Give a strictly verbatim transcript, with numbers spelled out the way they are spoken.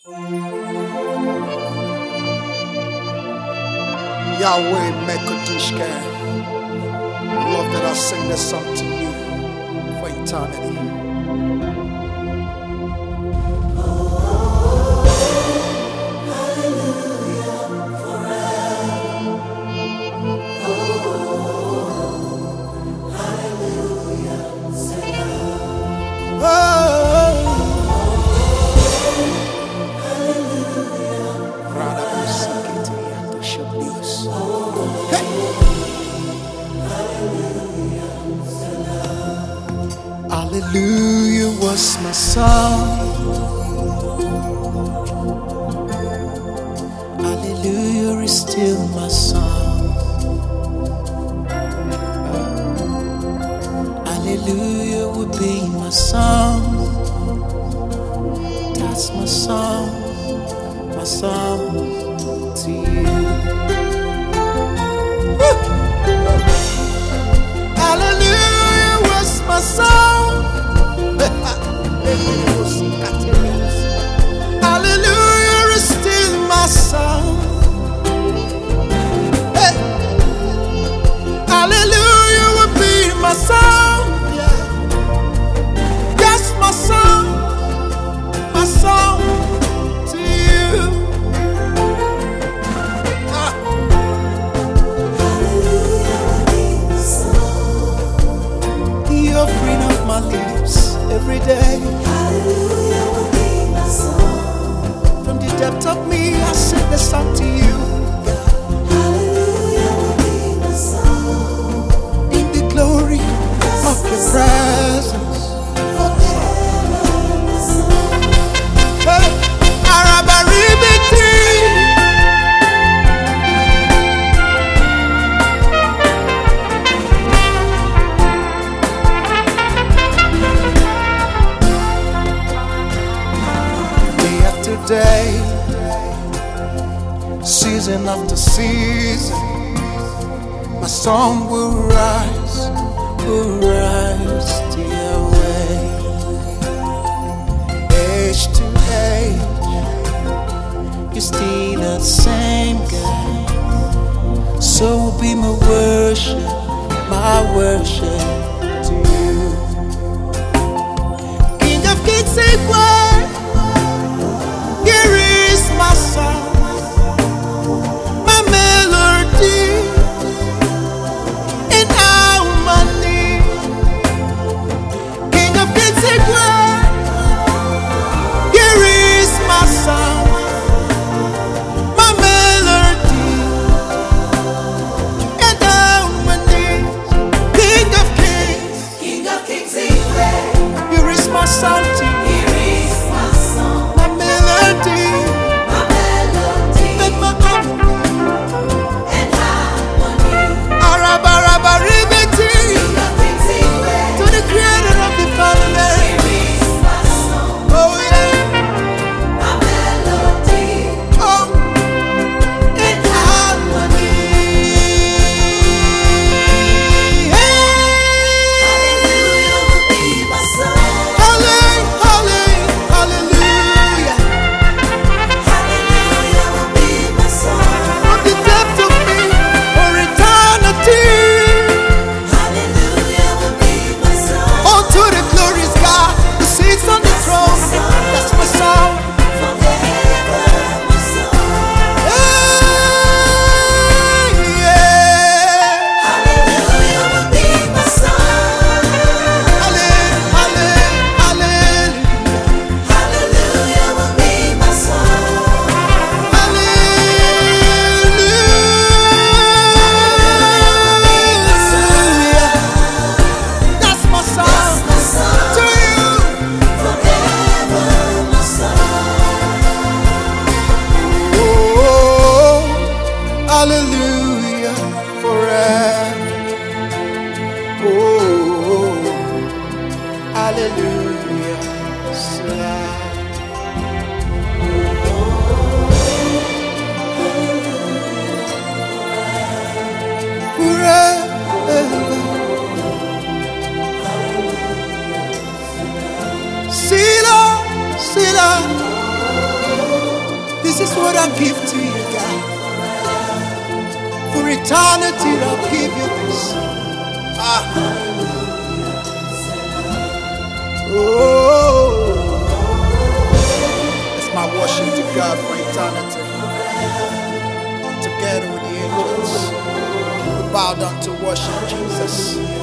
Yahweh Mekadishka. Love that I sing this song to you for eternity. Hallelujah was my song. Hallelujah is still my song. Hallelujah will be my song. That's my song, my song to you. Hallelujah was my song. Hallelujah is still my song. Hey. Hallelujah will be my song. Yeah. That's my song, my song to you. Ah. Hallelujah will be my song. The offering of my lips every day. Hallelujah will be my song. From the depth of me, I sing this song to you. Hallelujah will be my song. In the glory yes, of your presence. Forever my song. Hey, Arabaribiti. Day, season after season, my song will rise, will rise to your way. Age to age, you're still the same God. So will be my worship, my worship to you. King of kings, say word. Here is my song, my melody, in harmony. King of kings, say word. Here is my song, my melody, in harmony. King of kings. This is what I give to you, God. For eternity, I'll give you this. Ah. Oh, it's my worship to God for eternity. Together with the angels, we bow down to worship Jesus.